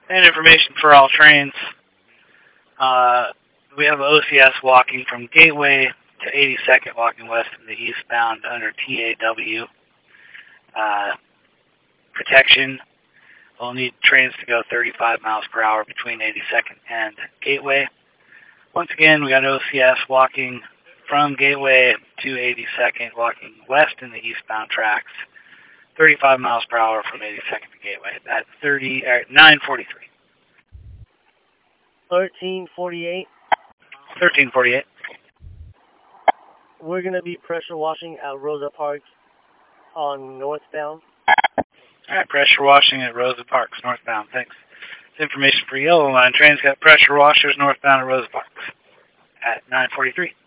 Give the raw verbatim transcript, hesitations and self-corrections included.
And information for all trains. Uh, we have O C S walking from Gateway to eighty-second, walking west in the eastbound under T A W. Uh, protection. We'll need trains to go thirty-five miles per hour between eighty-second and Gateway. Once again, we got O C S walking from Gateway to eighty-second, walking west in the eastbound tracks, thirty-five miles per hour from eighty-second to Gateway at thirty or nine forty-three. thirteen forty-eight. thirteen forty-eight. We're going to be pressure washing at Rosa Parks on northbound. All right, pressure washing at Rosa Parks northbound. Thanks. This information for Yellow Line trains got pressure washers northbound at Rosa Parks at nine forty-three.